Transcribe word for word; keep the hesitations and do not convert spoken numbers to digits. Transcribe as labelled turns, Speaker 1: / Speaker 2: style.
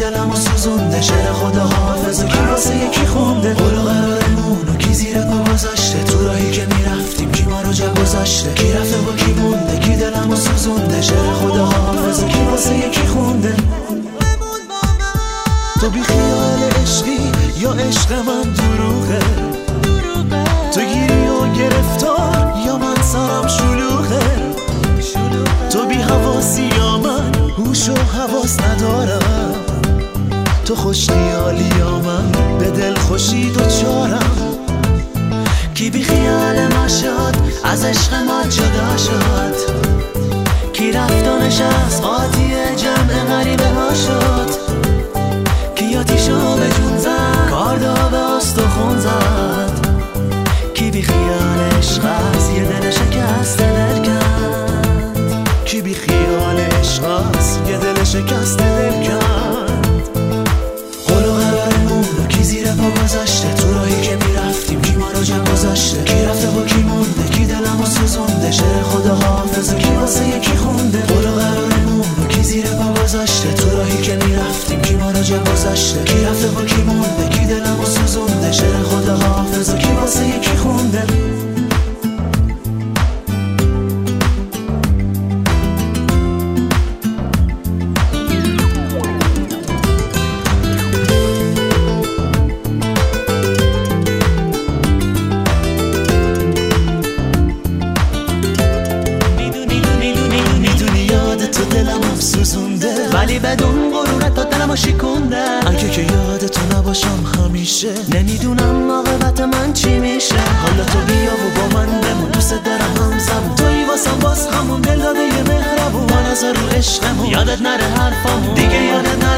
Speaker 1: دلمو سوزونده، شعر خدا حافظو کی واسه یکی خونده، قول و قرارمونو کی زیر پا گذاشته، تو راهی که میرفتیم کی ما رو جا گذاشته، کی رفته با کی مونده، کی دلمو سوزونده، شعر خدا حافظو کی واسه یکی خونده. تو بی خیال عشقی یا عشق من دروغه، تو گیری و گرفتار یا من سرم شلوغه، تو بی حواسی یا من هوش و حواس ندارم، تو خوش خیالی یا من به دل خوشی دوچارم. کی بی خیال ما شد از عشق ما جدا شد، کی رفت و نشست قاطی جمع غریبه ها شد، کی آتیشو به جون زد کاردا به استخون زد، کی بی خیال عشق از یه دل شکست دل کند، کی بی خیال عشق از یه دل شکست دل کند. قول و قرارمونو کی زیر پا گذاشته، تو راهی که میرفتیم کی ما رو جا گذاشته، کی رفته با کی مونده، کی دلمو سوزونده، شعر خدا حافظو کی واسه یکی خونده، قول و قرارمونو کی زیر پا گذاشته، تو راهی که میرفتیم کی ما رو جا گذاشته، کی رفته با کی مونده، کی دلمو سوزونده، شعر خدا حافظو کی واسه یکی خونده. ولی بدون غرورت تا دلمو شکونده، اگه که یادتو نباشم همیشه نمیدونم عاقبت من چی میشه. حالا تو بیا و با من بمون، دوست دارم همزمون، تویی واسم باز همون دل داده یه مهربون، من از رو عشقمون یادت نره حرفامون دیگه، یادت نره